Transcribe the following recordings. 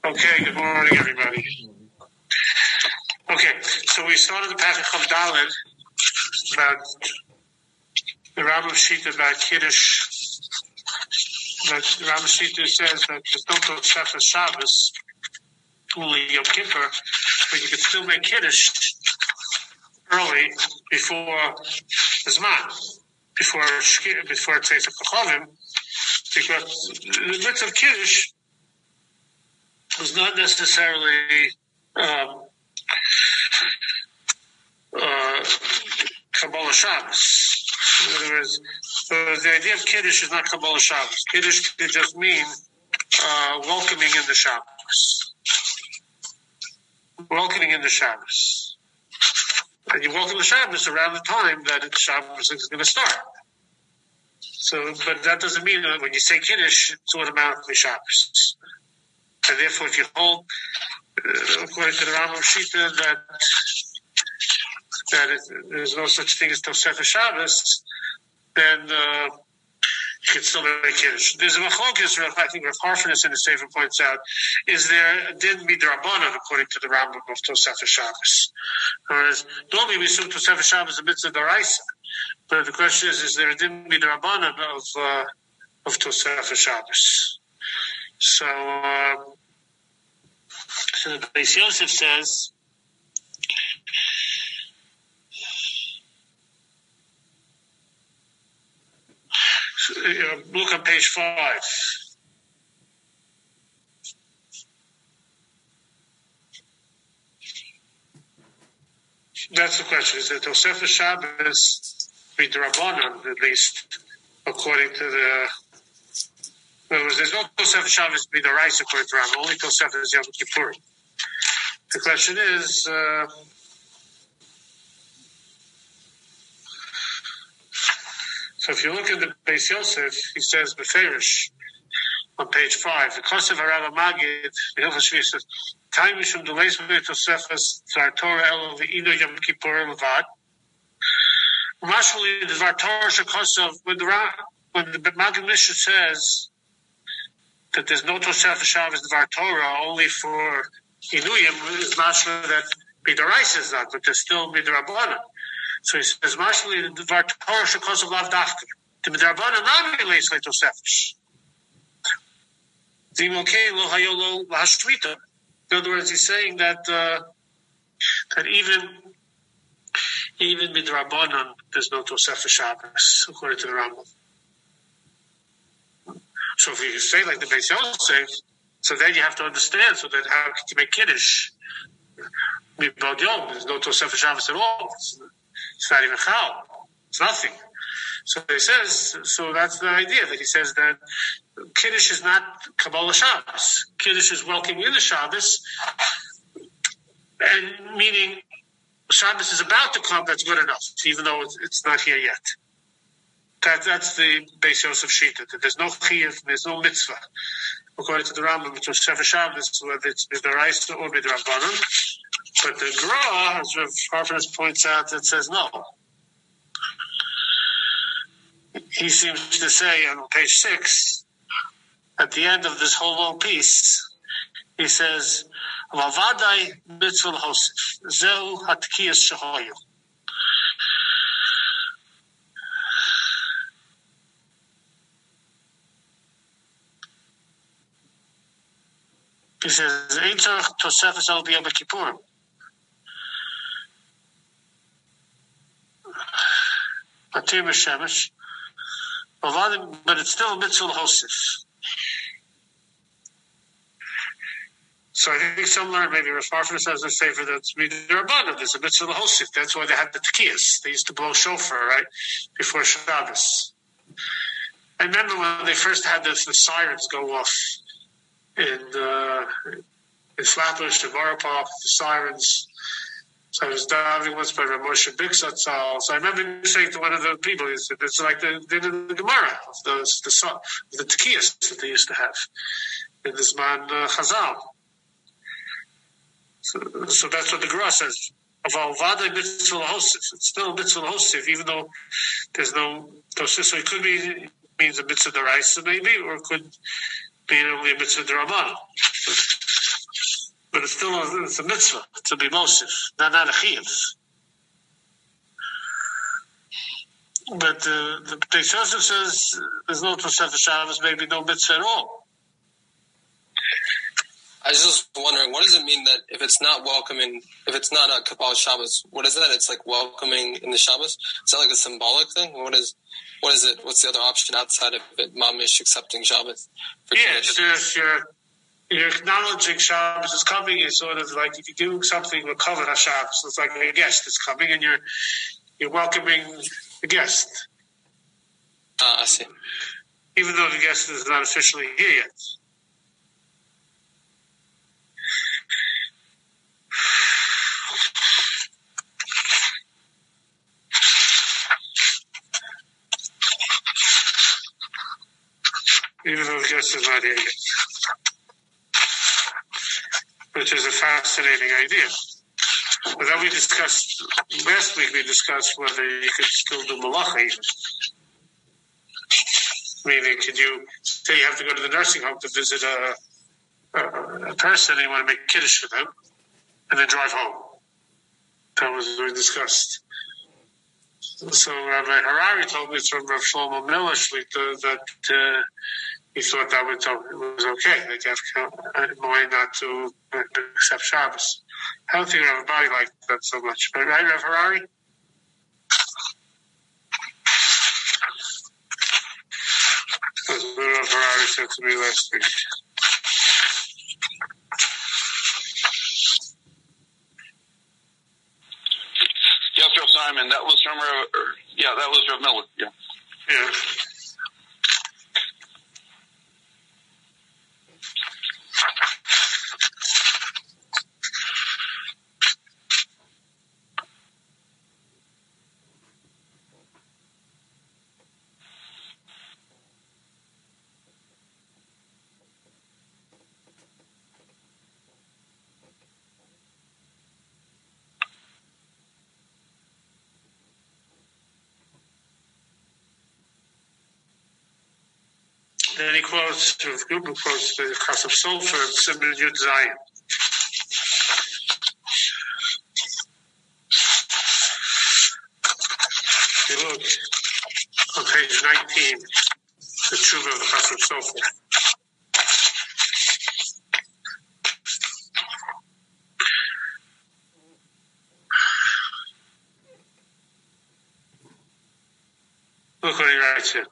Okay, good morning, everybody. Okay, so we started the Parak Chav Daled about the Rambam Shita about Kiddush. That the Rambam Shita says that there's no Tosefes Shabbos, only Yom Kippur, but you can still make Kiddush early before the Zman, before it takes up the Chavim, because the mitzvah of Kiddush was not necessarily Kabbalah Shabbos. In other words, the idea of Kiddush is not Kabbalah Shabbos. Kiddush could just mean welcoming in the Shabbos. Welcoming in the Shabbos. And you welcome the Shabbos around the time that the Shabbos is going to start. So, but that doesn't mean that when you say Kiddush, it's automatically Shabbos. And therefore, if you hold, according to the Rambam Shita, that there's no such thing as Tosefes Shabbos, then you can still make Kiddush. There's a machlokes, I think Rav Harfenis in the Sefer points out, is there a din midrabanan according to the Rambam of Tosefes Shabbos? Whereas normally we assume Tosefes Shabbos is a mitzvah d'oraisa, but the question is there a din midrabanan of Tosefes Shabbos? So the Beis Yosef says, look on page 5. That's the question. Is it Tosefes Shabbos midrabanan, at least, according to the... In other words, there's no Tosefes Shabbos midoraisa according to Rambam, only Tosefes Yom Kippur. The question is, so if you look at the Beis Yosef, he says, Beferish, on page 5, the Kosev HaRav Magid, the Hilchos Shvi says, Time Mishum Deleis V'Ei Tosefes Zvar Torah Elo V'Ino Yom Kippur Levad. Mashali, the Zvar Torah Shekosov, when the Magid Mishnah says that there's no Tosefes Shabbos Dvar Torah only for Inuyim, is not sure that Midoraisa is not, but there's still Midrabanan. So he says, Mashali, the Dvar Torah Shekosov Lav Dafka. The Midrabanan not relates like Tosefes. Zimokei Lo Hayolo Lahashvita. In other words, he's saying that even Midrabanan, there's no Tosefes Shabbos, according to the Rambam. So if you say like the Beis Yosef, so then you have to understand, so that how can you make Kiddush? There's no Tosefes Shabbos at all. It's not even Chal. It's nothing. So he says, so that's the idea, that he says that Kiddush is not Kabbalah Shabbos. Kiddush is welcoming in the Shabbos, and meaning Shabbos is about to come, that's good enough, even though it's not here yet. That's the Beis Yosef Shita, that there's no chiyuv, there's no mitzvah. According to the Rambam, it's Tosefes Shabbos, whether it's midoraisa or midrabanan. But the Gra, as Rav Harfenis points out, it says no. He seems to say on page 6, at the end of this whole long piece, he says, Vavadai mitzvah l'hosef, zeu hatkiyas shehoyu. He says, Ein tzarich Tosefes el b'Yom Kippurim. Atir b'shemesh. But it's still a mitzvah l'hosef. So I think some learn, maybe Rav Harfenis has a favor that's midrabanan. There's a mitzvah l'hosef. That's why they had the tekiyas. They used to blow shofar, right, before Shabbos. I remember when they first had the sirens go off in Flatbush, the Barapop, the sirens. So I was diving once by Rav Moshe Bixatzal. So I remember saying to one of the people, he said, it's like the Gemara of the tekiyas that they used to have in this man Chazal. So that's what the Gra says. It's still a mitzvah l'hosef, even though there's no tosef. So it could be means a mitzvah d'oraisa maybe, or it could be only a mitzvah d'rabbanan. it's a mitzvah to be mosif, not a chiyuv. But the Beis Yosef says there's no Tosefes Shabbos, maybe no mitzvah at all. I was just wondering, what does it mean that if it's not welcoming, if it's not a Kabbalah Shabbos, what is that? It's like welcoming in the Shabbos? Is that like a symbolic thing? What is it? What's the other option outside of it? Mamish accepting Shabbos? You're acknowledging Shabbos is coming. It's sort of like if you're doing something with Kavod HaShabbos, it's like a guest is coming and you're welcoming the guest. I see. Even though the guest is not officially here yet. Even though the guest is not here yet. Which is a fascinating idea. But then last week we discussed whether you could still do malacha even. Meaning, could you say you have to go to the nursing home to visit a person and you want to make kiddush for them and then drive home? That was what we discussed. So Rabbi Harari told me from Rav Shlomo Miller that he thought that was okay. That you have to mind not to accept Shabbos. I don't think everybody liked that so much. But right, Rav Harari? That's what Rav Harari said to me last week. Yes, Rav Simon. That was from that was Rav Miller. Yeah. Yeah. Then he quotes, Gruber quotes the Chasam Sofer of Siman Yud Zayin. If you look on page 19, the Tshuva of the Chasam Sofer. Look what he writes here.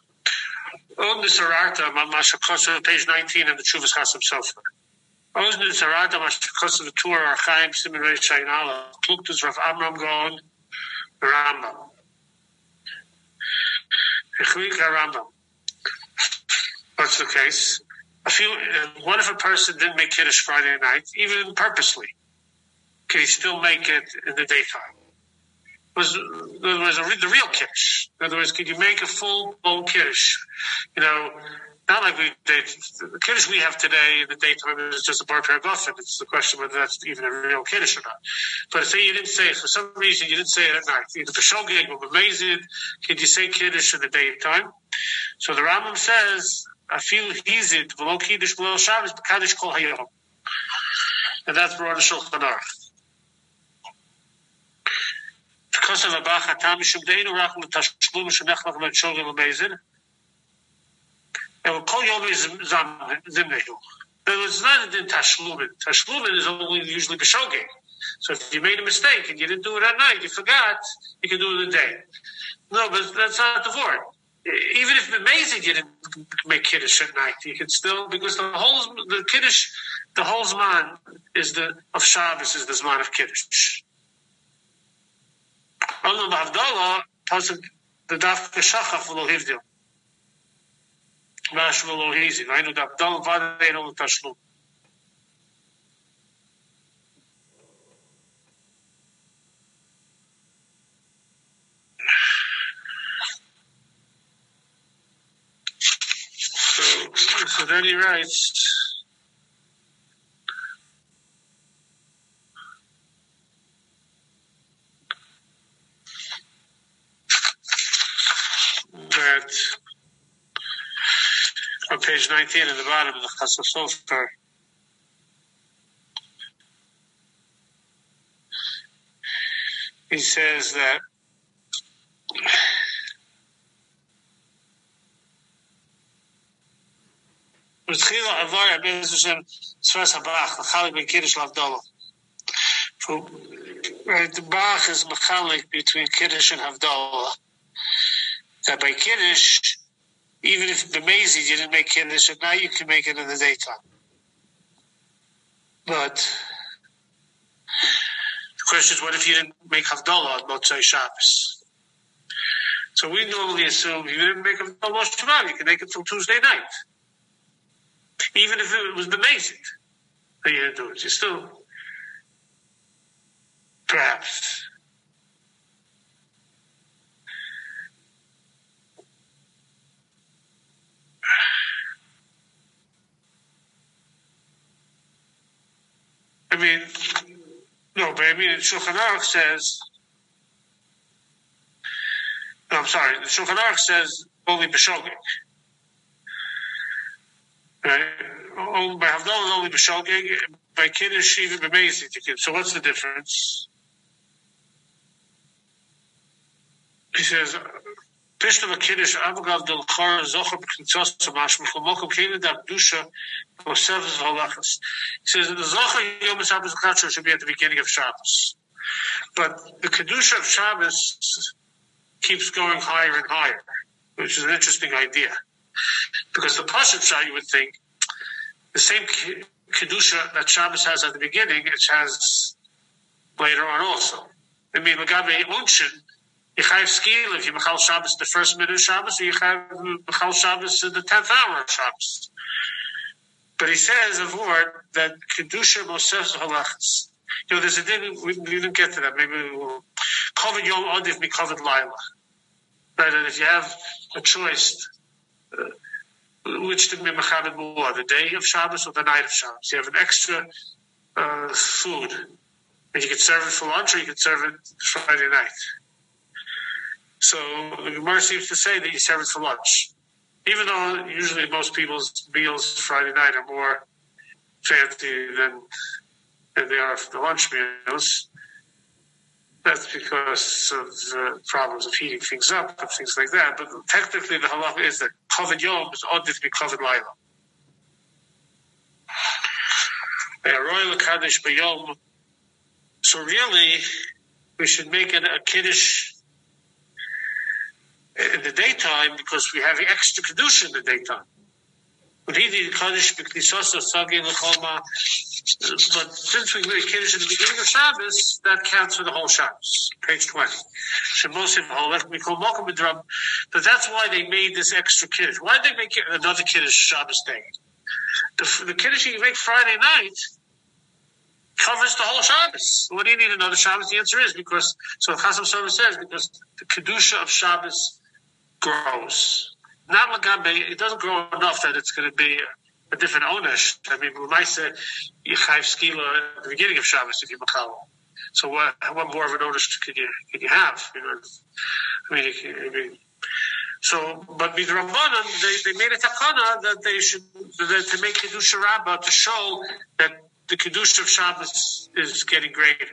Page 19 in the Chuvas Chasam Sofer. Oz Nisarata Mashakos the Tur Archaim Siman Reish Ayin Aleph. Kluktus Rav Amram Gaon Rambam. Echlik Rambam. What's the case? What if a person didn't make Kiddush Friday night, even purposely? Can he still make it in the daytime? In other words, the real Kiddush. In other words, could you make a full-blown Kiddush? Not like the Kiddush we have today in the daytime is just a bar paraguffin. It's the question whether that's even a real Kiddush or not. But say you didn't say it, for some reason you didn't say it at night. Either for Shogeg or B'mezid, could you say Kiddush in the daytime? So the Rambam says, I feel hizid, v'lo Kiddush, v'lo Shabbos, b'kaddish kol hayom. And that's brought in Shulchan Aruch. Because of a bach hatam mishum deinu rachum l'tashlum shenechlach v'shogeg v'mezid. And kol yom is zimnehu. It's not in tashlumin. Tashlumin is only usually b'shogeg. So if you made a mistake and you didn't do it at night, you forgot, you can do it in the day. No, but that's not the word. Even if b'mezid you didn't make Kiddush at night, you can still, because the Kiddush, the whole Zman of Shabbos is the Zman of Kiddush. Only Havdalah, the Dafka Shachaf v'lo hivdil. Mash v'lo hizid. I know the Havdalah v'adei no l'tashlum. So then he writes, that on page 19 in the bottom of the Chasam Sofer, he says that the Bach is mechalik between Kiddush and Havdalah. That by Kiddush, even if b'mezid you didn't make Kiddush at night, you can make it in the daytime. But the question is, what if you didn't make Havdalah on Motzei Shabbos? So we normally assume if you didn't make Havdalah Shabbat, you can make it till Tuesday night. Even if it was b'mezid that you didn't do it, you still, perhaps. Shulchan Aruch says, the Shulchan Aruch says only b'shogeg. Right? By Havdalah only b'shogeg, by Kiddush even b'mezid. So what's the difference? He says, Pishtam HaKiddush Avagav Del Chor Zocher B'Knitzos Samash M'Chomokom Kena D'Avdusha Mosefes V'Holachas. He says that the Zocher Yom Shabbos Chatzor should be at the beginning of Shabbos. But the Kedusha of Shabbos keeps going higher and higher, which is an interesting idea. Because the Pasuk Shah, you would think, the same Kedusha that Shabbos has at the beginning, it has later on also. L'gabe Unshin, you have skill if you Mechal Shabbos the first minute of Shabbos, or you have Mechal Shabbos in the 10th hour of Shabbos. But he says a word that Kedusha Mosef Halachas. There's a thing, we didn't get to that. Maybe we'll cover Yom Odif, we covered Laila. Right, and if you have a choice, which to be Mechabed more, the day of Shabbos or the night of Shabbos, you have an extra food, and you can serve it for lunch or you can serve it Friday night. So the Gemara seems to say that you serve it for lunch. Even though usually most people's meals Friday night are more fancy than they are for the lunch meals. That's because of problems of heating things up and things like that. But technically the halacha is that Kavod Yom is Odif mi Kavod Laila. Royal Kaddish B'Yom. So really, we should make it a Kiddush in the daytime because we have the extra Kedusha in the daytime. But since we made Kiddush at the beginning of Shabbos, that counts for the whole Shabbos. Page 20. But that's why they made this extra Kiddush. Why did they make another Kiddush Shabbos day? The Kiddush you make Friday night covers the whole Shabbos. What do you need another Shabbos? The answer is because, so Chasam Sofer says, because the Kedusha of Shabbos grows. Not Lagabe, it doesn't grow enough that it's going to be a different ownership. I mean, we might say you chayv skila at the beginning of Shabbos if you machal. So what more of an ownership could you have? So, but midrabanan, they made a takana that they should to make kedusha rabbah to show that the kedusha of Shabbos is getting greater.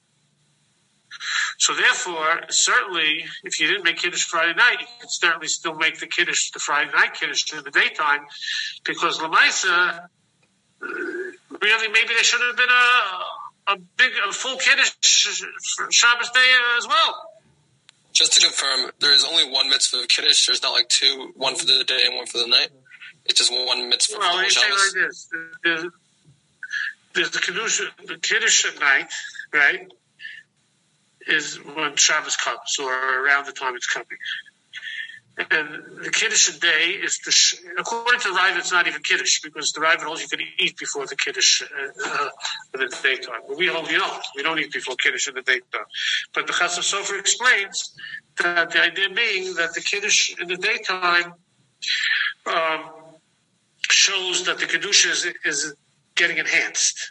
So therefore, certainly, if you didn't make Kiddush Friday night, you could certainly still make the Friday night Kiddush in the daytime, because Lamaisa, really, maybe there should have been a full Kiddush Shabbos day as well. Just to confirm, there is only one mitzvah of Kiddush. There's not like two, one for the day and one for the night. It's just one mitzvah. Well, you say like this: there's the Kiddush at night, right? Is when Shabbos comes, or around the time it's coming. And the Kiddush day is, according to the Rav, it's not even Kiddush, because the Rav holds you can eat before the Kiddush in the daytime. But we hold you don't. We don't eat before Kiddush in the daytime. But the Chasam Sofer explains that the idea being that the Kiddush in the daytime shows that the Kiddush is getting enhanced.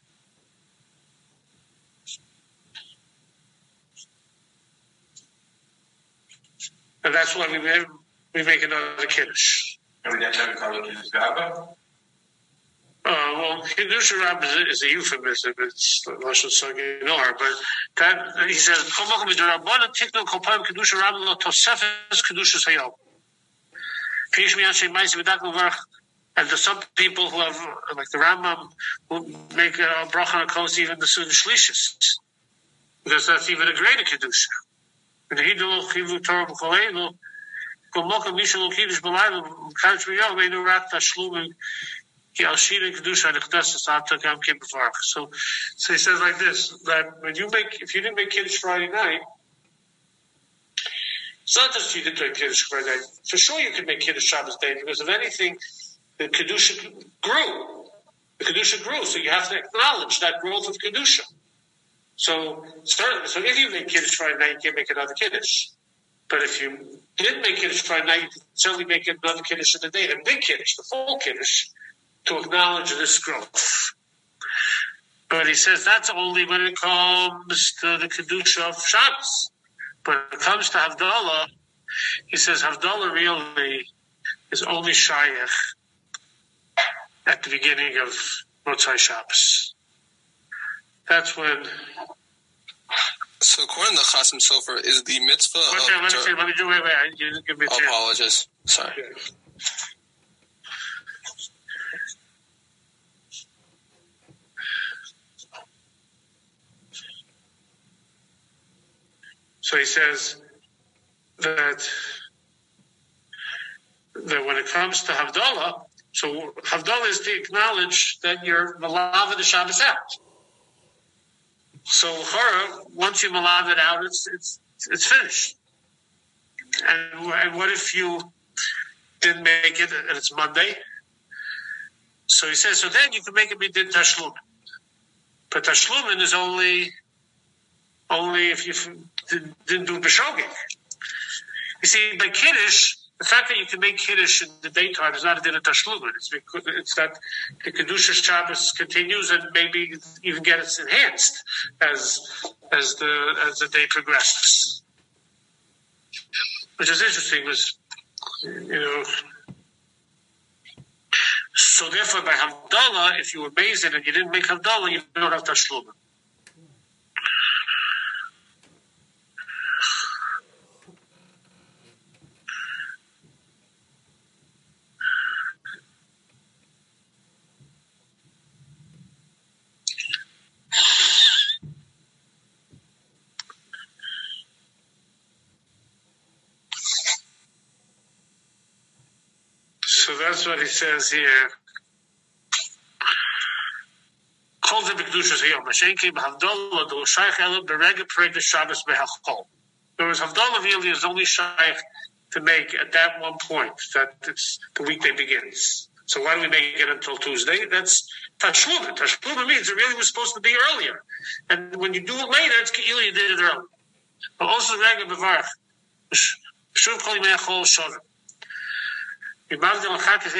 And that's why we make another Kiddush. Every day time we call it Kiddush Gaba? Well, Kiddush Rabbis is a euphemism. It's Lashon Saginor, but that he says, Kiddush Rabbis lo tosefes Kiddushas Hayom. And there's some people who have, like the Rambam, who make a bracha on a kos even the Suda Shlishis, because that's even a greater Kiddush. And he do chivu Torah b'choleinu, k'moka mishal kiddush b'layla, k'kaddish b'yom, meinu rak tashlum, ki al shira kedusha nechdeses ata gam kim b'varach. So he says like this, that if you didn't make Kiddush Friday night, it's not just you didn't make Kiddush Friday night. For sure you could make Kiddush Shabbos day, because if anything, the Kedusha grew. The Kedusha grew, so you have to acknowledge that growth of Kedusha. So if you make Kiddush Friday night, you can't make another Kiddush. But if you didn't make Kiddush Friday night, you can certainly make another Kiddush in the day, the big Kiddush, the full Kiddush, to acknowledge this growth. But he says that's only when it comes to the Kedusha of Shabbos. When it comes to Havdalah, he says Havdalah really is only Shayach at the beginning of Motzai Shabbos. That's when. So according to Chasim Sofer, is the mitzvah let me do wait. You didn't give me a chance. Apologies. Sorry. Okay. So he says that when it comes to Havdalah, so Havdalah is to acknowledge that you're malav the Shabbos out. So once you malav it out, it's finished. And what if you didn't make it and it's Monday? So he says, so then you can make it midin tashlumin. But tashlumin is only if you didn't do b'shogeg. You see, by Kiddush, the fact that you can make Kiddush in the daytime is not a din of tashlumin. It's that the Kedusha Shabbos continues and maybe even gets enhanced as the day progresses. Which is interesting, so therefore by Havdalah, if you were Beis Din and you didn't make Havdalah, you don't have tashlumin. So that's what he says here. Kol ze b'kedushas hayom. Mashen ki b'havdalah do shaykh elu b'rega pereg Shabbos b'hachol. There was Havdalah really is only shaykh to make at that one point, that it's the weekday begins. So why do we make it until Tuesday? That's tashlumin. Tashlumin means it really was supposed to be earlier. And when you do it later, it's ke'ilu you did it early. But also rega b'varach. Shuv kol yimei achol shavim. Okay, but he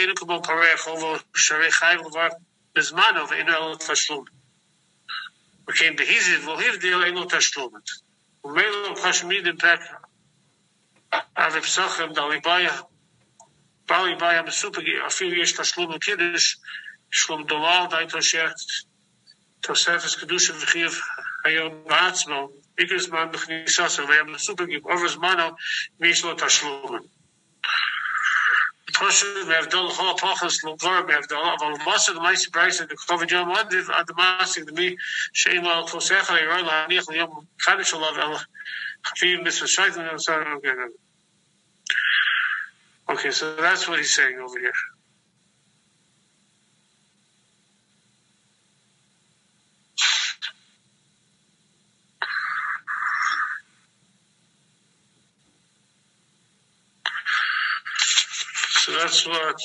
said, well, here the ain't no tashlumin. Umelo kashmid back Ave Psachim Dalibaya Balibaya Mesupagi Afilish Tashlumin Kiddush Shlum Dolal Daito Shecht Tosefes Kedusha V'chiv Hayom Ba'atzmo Ikris Man B'chnisasa V'yam Mesupagi Overs Mano Mishlo Tashlumin Toshu Mevdol Chol Pachas Lugor Mevdol Aval Masa the Maisi Bryce and the Kovid Yom Mondiv at the Masik the Me Shein Al Tosecha Yeroy Laniach Liyom Chadish Olav El Chafim Mitzvah Shaitan. Okay, so that's what he's saying over here. So that's what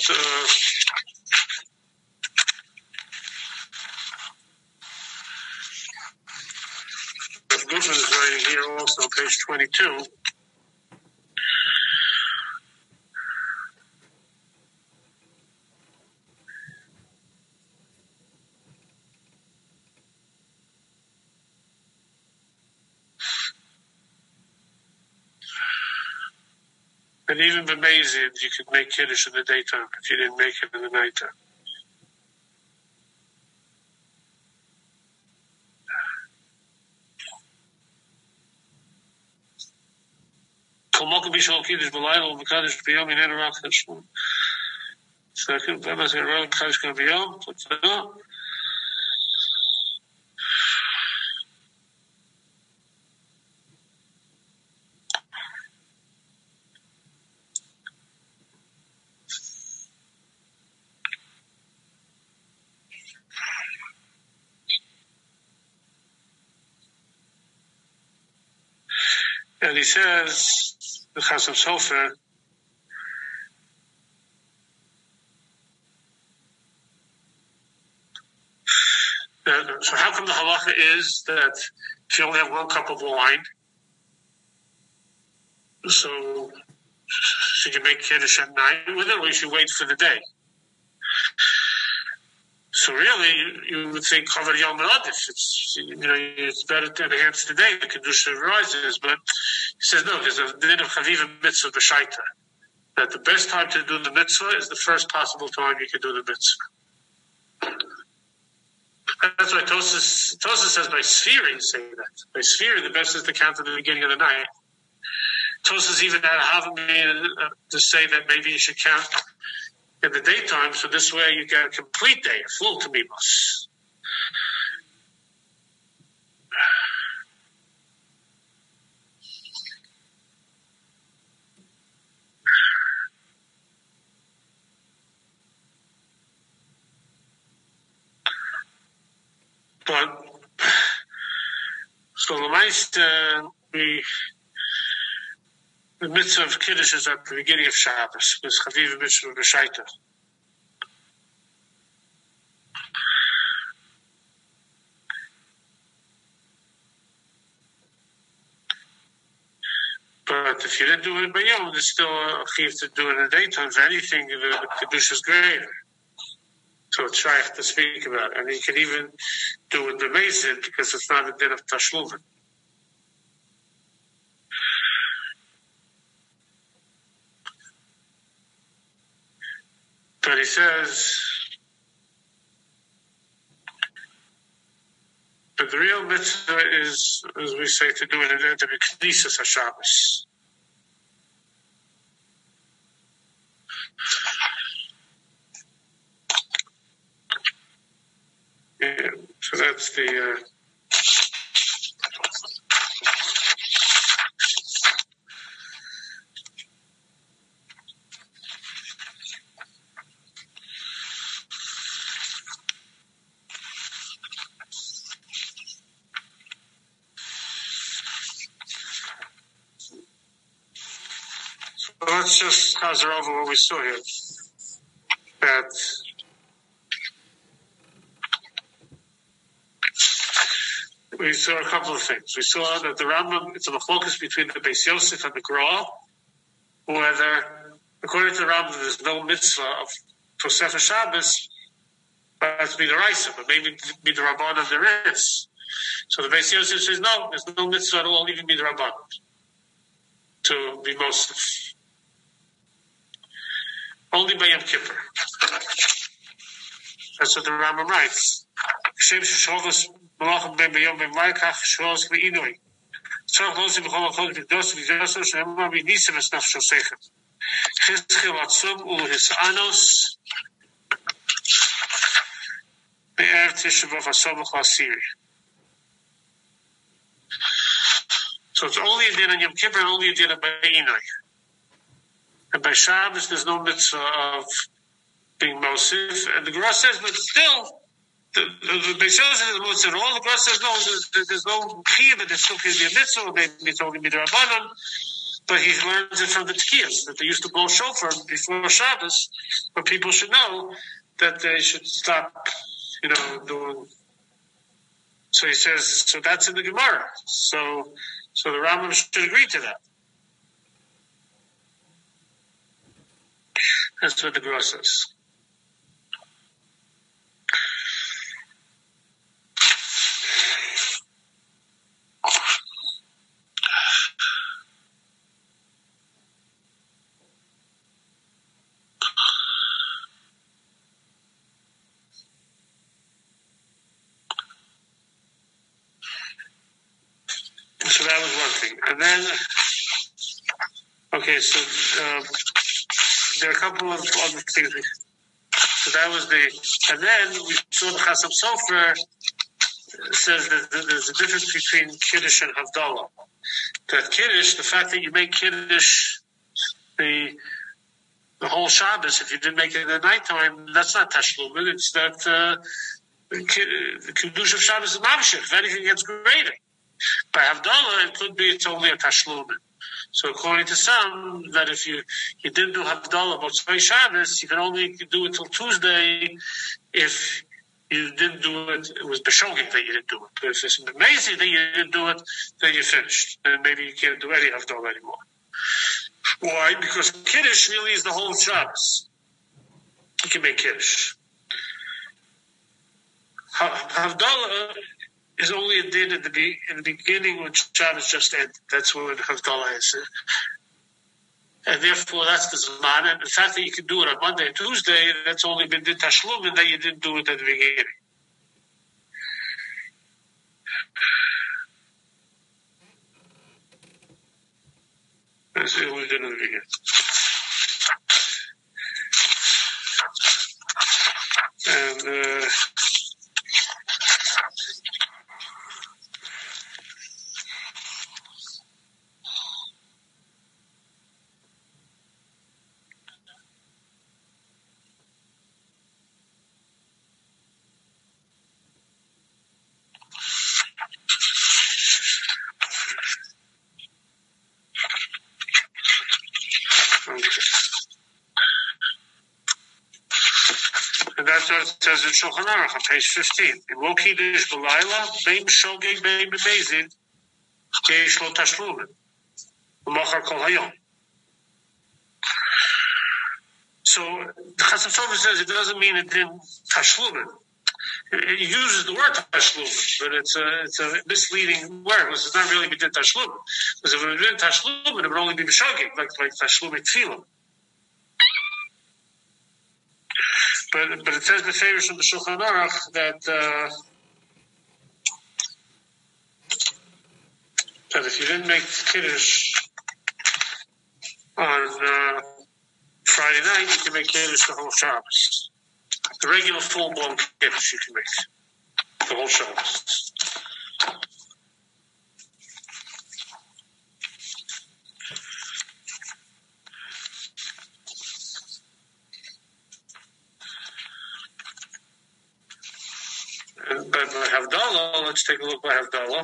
Guffin is writing here also, page 22. And even b'mezid, you could make Kiddush in the daytime if you didn't make it in the nighttime. Second, Kaddish going to be Yom. And he says, the Chasam Sofer, so how come the halacha is that if you only have 1 cup of wine, so should you make Kiddush at night with it, or you should wait for the day? So really, you would think Chavad Yom Radif. It's better to enhance the day. The Kedusha rises, but he says no. There's a din of Chaviva mitzvah b'shaita, that the best time to do the mitzvah is the first possible time you can do the mitzvah. That's why Tosas says by Sfiri say that. By Sfiri, the best is to count at the beginning of the night. Tosas even had a Havamim to say that maybe you should count in the daytime, so this way you get a complete day, a full Tamimos. But so the mitzvah of Kiddush is at the beginning of Shabbos, with Chaviva mitzvah b'shaita. But if you didn't do it by Yom, there's still a chiv to do it in the daytime. If anything, the Kiddush is greater. So it's shaykh to speak about. And you can even do it b'mezid, because it's not a din of Tashluvin. But he says, but the real mitzvah is, as we say, to do it at the Knesset HaShabbos. Yeah, so that's the let's just chazer over what we saw here. That we saw a couple of things. We saw that the Rambam, it's a focus between the Beis Yosef and the Gra, whether, according to the Rambam, there's no mitzvah of Tosef Shabbos, but that's be the Raisa, but maybe be the Rabbanan there is. So the Beis Yosef says, no, there's no mitzvah at all, even be the Rabbanan, to be Mosef. Only by Yom Kippur. That's what the Rambam writes. Malachim ben b'yom ben vayikach shos v'inoi. Tzorach losim b'chol achol v'gdos v'gdoso she'emma v'nisim es nafsho sechet. Chizchil atzum u'hisanos be'er tishavov asobach l'asiri. So it's only a din on Yom Kippur and only a din on B'inoi. And by Shabbos there's no mitzvah of being Mosif. And the Gra says, but still, the Beis Yosef is the most at all. The Gra says, no, there's no chiyuv, but there still can be a mitzvah, or maybe it's only midrabanan. But he learns it from the Tkiyas, that they used to blow shofar before Shabbos, but people should know that they should stop, doing. So he says, so that's in the Gemara. So the Rambam should agree to that. That's what the Gra says. So that was one thing. And then Okay, so there are a couple of other things. So that was and then we saw the Chasam Sofer says that there's a difference between Kiddush and Havdalah. That Kiddush, the fact that you make Kiddush the whole Shabbos, if you didn't make it at nighttime, that's not Tashlumin. It's that the Kiddush of Shabbos is Mamshech. If anything gets greater. By Havdalah, it could be it's only a Tashlumin. So according to some, that if you didn't do Havdalah Motzei Shabbos, you can only do it till Tuesday. If you didn't do it, it was B'shogeg that you didn't do it. But if it's amazing that you didn't do it, then you're finished. And maybe you can't do any Havdalah anymore. Why? Because Kiddush really is the whole of Shabbos. You can make Kiddush. Havdalah is only a din in the beginning when Shabbos just ended. That's when Havdalah is. And therefore, that's the Zman. And the fact that you can do it on Monday and Tuesday, that's only been din Tashlum, and that you didn't do it at the beginning. That's what we did at the beginning. And that's what it says in Shulchan Aruch on page 15. Lo kiddush b'layla, bein b'shogeg, bein b'mezid, yesh lo tashlumin, u'machar kol hayom. So the Chasam Sofer says it doesn't mean it didn't tashlumin. It uses the word tashlumin, but it's a misleading word because it's not really b'din tashlumin. Because if it was b'din tashlumin, it would only be b'shogeg, like tashlumin tefillah. But it says the favors from the Shulchan Aruch that if you didn't make Kiddush on Friday night, you can make Kiddush the whole Shabbos. The regular full-blown Kiddush you can make the whole Shabbos. But by Havdalah, let's take a look by Havdalah.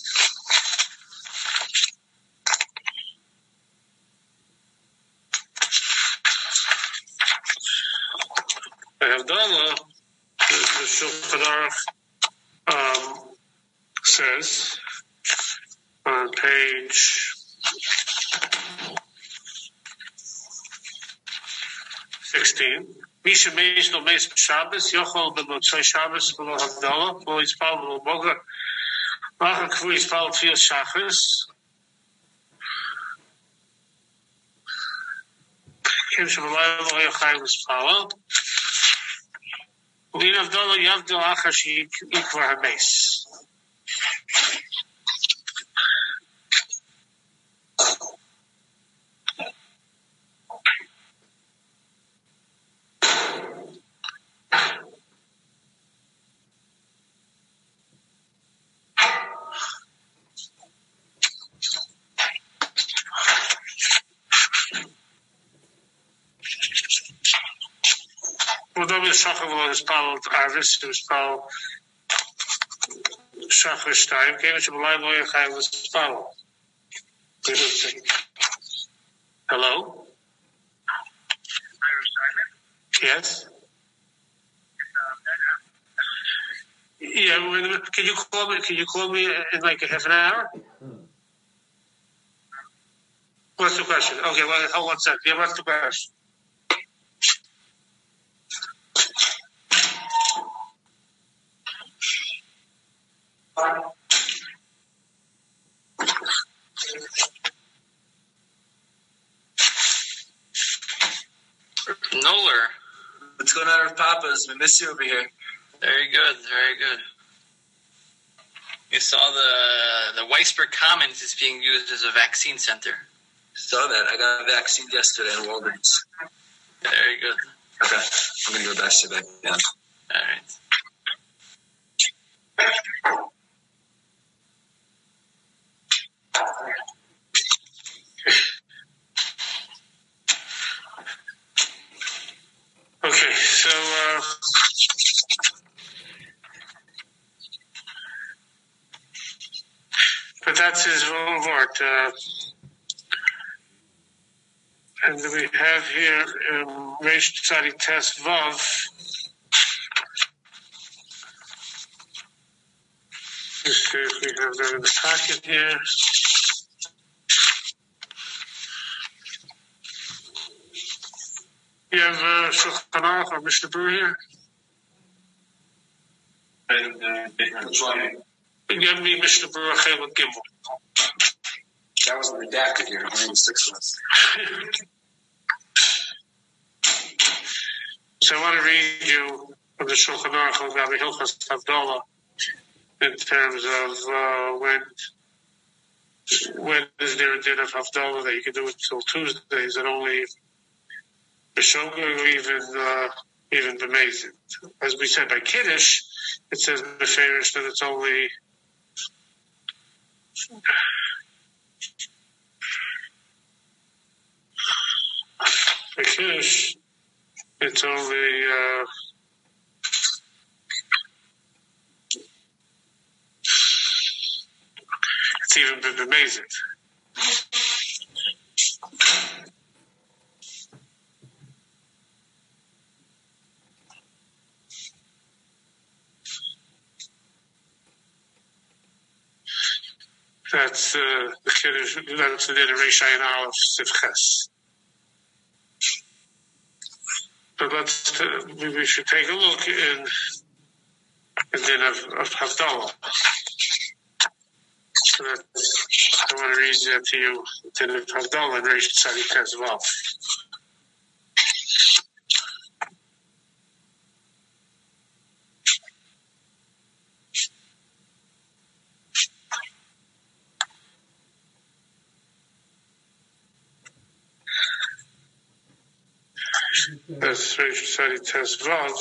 By Havdalah, the Shulchan Aruch says on page 16. Misha meis no meis b'Shabbos, yochol b'motzei Shabbos v'lo Havdalah, v'lo yispal v'lo boga, v'achar k'vu yispal tfil shachris. Kim shemalayim lo yochai l'spala. V'lin Havdalah yavdil achar she'ikvar ha'meis. Shachar v'lo hispal arvis, hispal shachar shtayim, came to b'layim lo yachai l'spal. Hello? Yes? Yeah, can you call me in like a half an hour? What's the question? Okay, well, hold on a second. Yeah, what's the question? Noller. What's going on with Papas? We miss you over here. Very good, very good. You saw the Weisberg Commons is being used as a vaccine center. It's saw that. I got vaccinated yesterday in Walgreens. Very good. Okay. I'm going to go back to back down. All right. Okay, so but that's his Vort. And we have here Reish Tzadik Tes Vav. Let's see if we have that in the packet here. You have Shulchan Aruch or Mishnah Berurah here? Give me Mishnah Berurah Chelek Gimel. That was redacted here. Only the 6 of us. So I want to read you from the Shulchan Aruch of Rabbi Hilchos Havdalah in terms of when is there a din of Havdalah that you can do it till Tuesdays and only B'Shogeg or even B'Mezid. As we said by Kiddush, it says B'Ferish that it's only by Kiddush, it's only it's even B'Mezid. That's the Kiddush, that's the din of Reish Ayin Aleph Sivches. But we should take a look in the din of Havdalah. So I want to read that to you, din of Havdalah and Reish Tzadik Tes Vav. That's Reish Tzadik Tes Vav.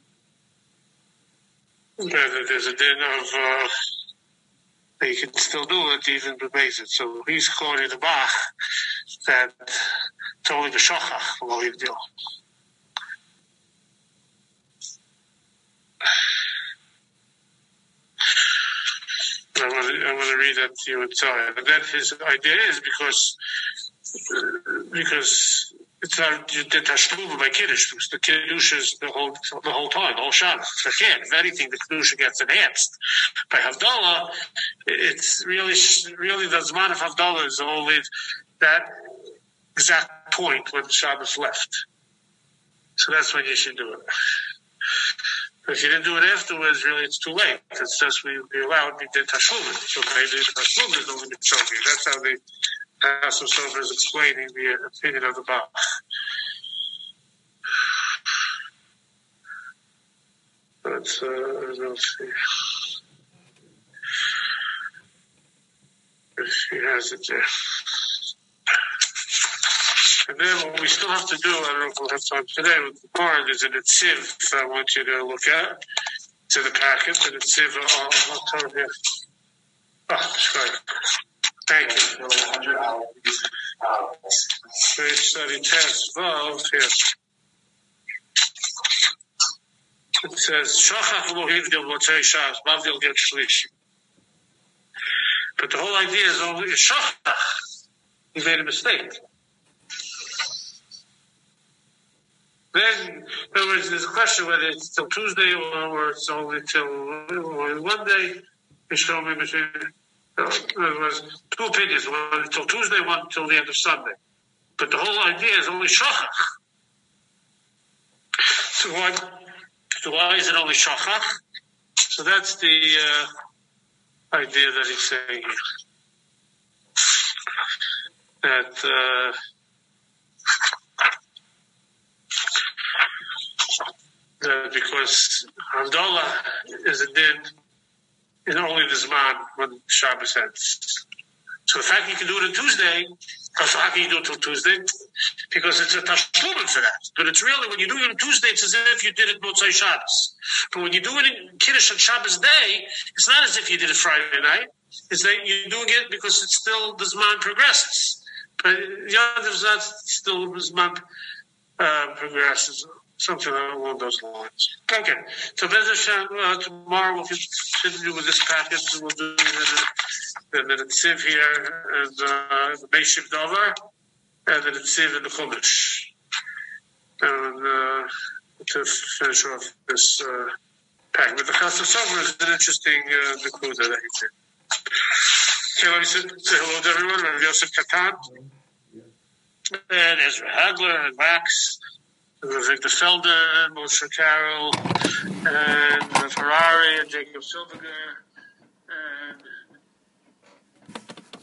There's a din of that you can still do it even B'Mezid. So he's quoting the Bach that it's only B'Shachach, lo yigdil. I want to read that to you inside. And then his idea is because it's not the Tashlum by Kiddush. The Kiddush is the whole time, the whole Shabbos. It's again, if anything, the Kiddush gets enhanced. By Havdalah, it's really the Zman of Havdalah is only that exact point when Shabbos left. So that's when you should do it. But if you didn't do it afterwards, really it's too late. It's just we allowed we did Tashlum. So maybe the Tashlum is only Mitzvah. That's how the Hassel Sofer is explaining the opinion of the Bach. Let's see. If he has it there. And then what we still have to do, I don't know if we'll have time today, with the board is an Etziv I want you to look at. It's in the packet, an Etziv I'll tell you. Oh, sorry. Thank you. Reish Tzadik Tes Vav here. It says, Shachach lo hivdil motzei Shabbos, mavdil get shlishi. But the whole idea is only Shachach. He made a mistake. Then, in other words, there's a question whether it's till Tuesday or it's only till one day. There was two opinions, one until Tuesday, one until the end of Sunday. But the whole idea is only Shachach. So why is it only Shachach? So that's the idea that he's saying here. That because Havdalah is a din in only the Zman when Shabbos ends. So the fact you can do it on Tuesday So how can you do it till Tuesday? Because it's a tashlumin for that. But it's really, when you do it on Tuesday, it's as if you did it Motzei Shabbos. But when you do it in Kiddush on Shabbos day, it's not as if you did it Friday night. It's that you're doing it because it's still, the Zman progresses. But Yom Zat still, the Zman progresses. Something along those lines. Okay. So tomorrow we'll continue with this package. We'll do the Netziv here, and the Beishiv Dover, and the Netziv in the Chumash. And to finish off this package. But the Chassid Sofer is an interesting Nakuda that he did. Okay, let me say hello to everyone. Rav Yosef Katan, and Ezra Hagler, and Max, Victor Felder, and Moshe Carroll, and Ferrari, and Jacob Silverger, and